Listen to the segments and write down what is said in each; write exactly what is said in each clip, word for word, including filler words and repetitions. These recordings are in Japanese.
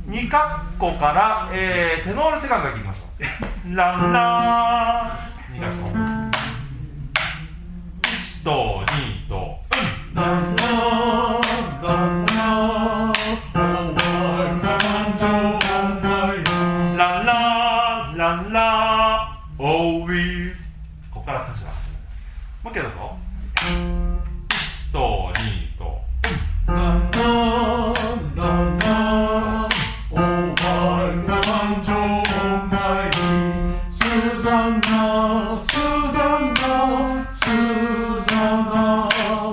にカッコから、えー、テノールセカンドだけいきましょう。ランラーにカッコいちとにとランラーランラーランラーランラーオーウィーここから立ちます。もう一回どうぞ。いちとにとランラーランラーオーバーラマンジョーマイスーザンナスーザンナスーザンナ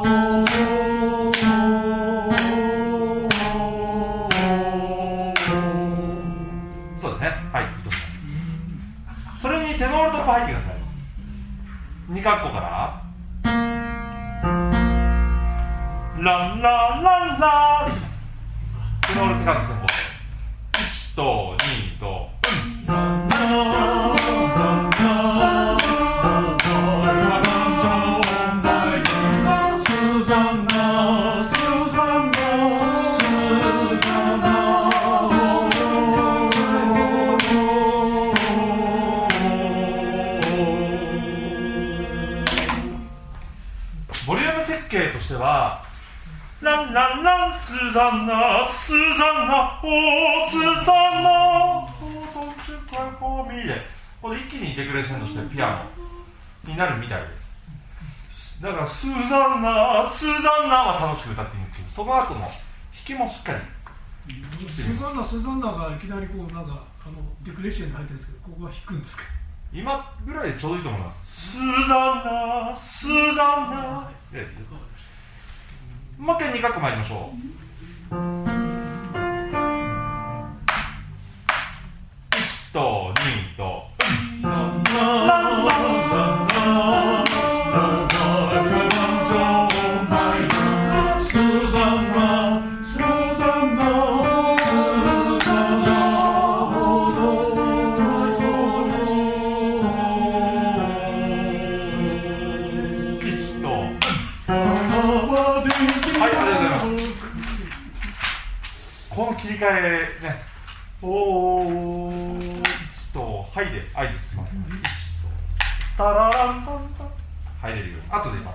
そうですね。はい、いいと思います。それにテノールトップ入ってください。にカッコからランランランラーでいきます。テノールセカンド先行でいちとにとランランランランスーザンナスーザンナスーザンナボリューム設計としてはランランランスーザンナスーザンナオースーザンナでこれ一気にインテグレーションとしてピアノになるみたいです。だからスーザンナスーザンナは楽しく歌っていいんですけど、その後の弾きもしっかりスーザンナスーザンナがいきなりこうなんかあのデクレッションで入ってるんですけど、ここは弾くんですか。 今ぐらいでちょうどいいと思います。スーザンナスーザンナでもう一回にカッコ参りましょう。いちとにとランランランランスーザンナスーザンナいちとはい、ありがとうございます。この切り替えね、おー、いちと、はいで合図します。いちと、タラランタンタン入れるように、後で今。